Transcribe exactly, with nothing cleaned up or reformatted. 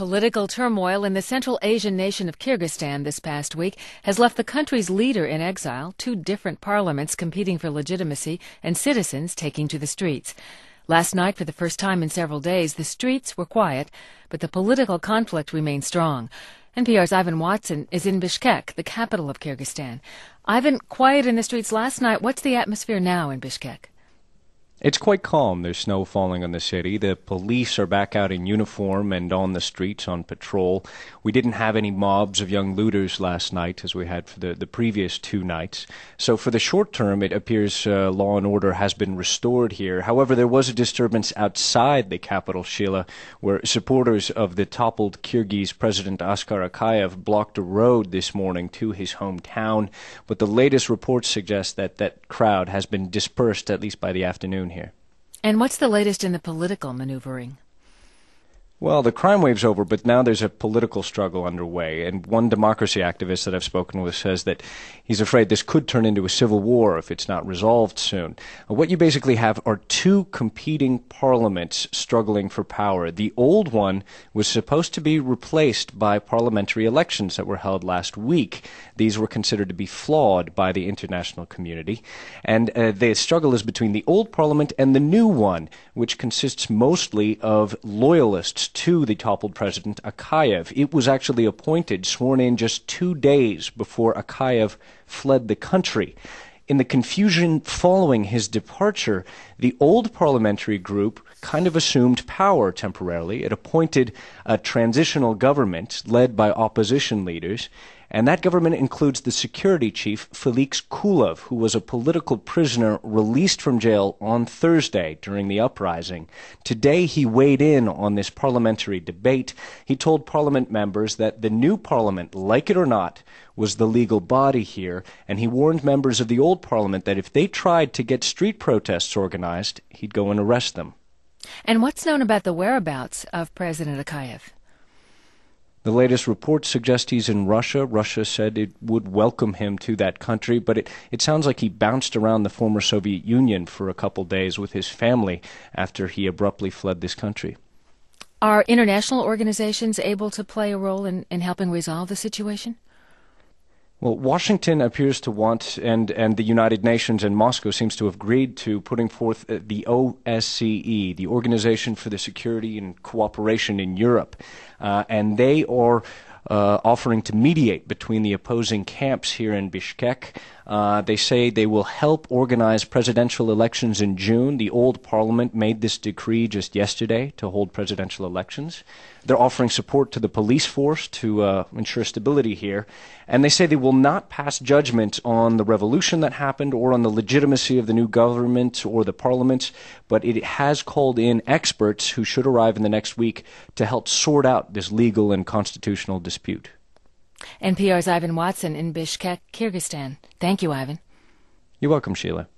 Political turmoil in the Central Asian nation of Kyrgyzstan this past week has left the country's leader in exile, two different parliaments competing for legitimacy, and citizens taking to the streets. Last night, for the first time in several days, the streets were quiet, but the political conflict remained strong. N P R's Ivan Watson is in Bishkek, the capital of Kyrgyzstan. Ivan, quiet in the streets last night. What's the atmosphere now in Bishkek? It's quite calm. There's snow falling on the city. The police are back out in uniform and on the streets on patrol. We didn't have any mobs of young looters last night as we had for the, the previous two nights. So for the short term, it appears uh, law and order has been restored here. However, there was a disturbance outside the capital, Sheila, where supporters of the toppled Kyrgyz President Askar Akayev blocked a road this morning to his hometown. But the latest reports suggest that that crowd has been dispersed, at least by the afternoon here. And what's the latest in the political maneuvering? Well, the crime wave's over, but now there's a political struggle underway. And one democracy activist that I've spoken with says that he's afraid this could turn into a civil war if it's not resolved soon. What you basically have are two competing parliaments struggling for power. The old one was supposed to be replaced by parliamentary elections that were held last week. These were considered to be flawed by the international community. And uh, the struggle is between the old parliament and the new one, which consists mostly of loyalists to the toppled President Akayev. It was actually appointed, sworn in just two days before Akayev fled the country. In the confusion following his departure, the old parliamentary group kind of assumed power temporarily. It appointed a transitional government led by opposition leaders, and that government includes the security chief, Felix Kulov, who was a political prisoner released from jail on Thursday during the uprising. Today, he weighed in on this parliamentary debate. He told parliament members that the new parliament, like it or not, was the legal body here, and he warned members of the old parliament that if they tried to get street protests organized, he'd go and arrest them. And what's known about the whereabouts of President Akayev? The latest reports suggest he's in Russia. Russia said it would welcome him to that country, but it, it sounds like he bounced around the former Soviet Union for a couple days with his family after he abruptly fled this country. Are international organizations able to play a role in, in helping resolve the situation? Well, Washington appears to want, and, and the United Nations and Moscow seems to have agreed to putting forth the O S C E, the Organization for the Security and Cooperation in Europe, uh, and they are uh, offering to mediate between the opposing camps here in Bishkek. Uh, they say they will help organize presidential elections in June. The old parliament made this decree just yesterday to hold presidential elections. They're offering support to the police force to uh, ensure stability here. And they say they will not pass judgment on the revolution that happened or on the legitimacy of the new government or the parliament, but it has called in experts who should arrive in the next week to help sort out this legal and constitutional dispute. N P R's Ivan Watson in Bishkek, Kyrgyzstan. Thank you, Ivan. You're welcome, Sheila.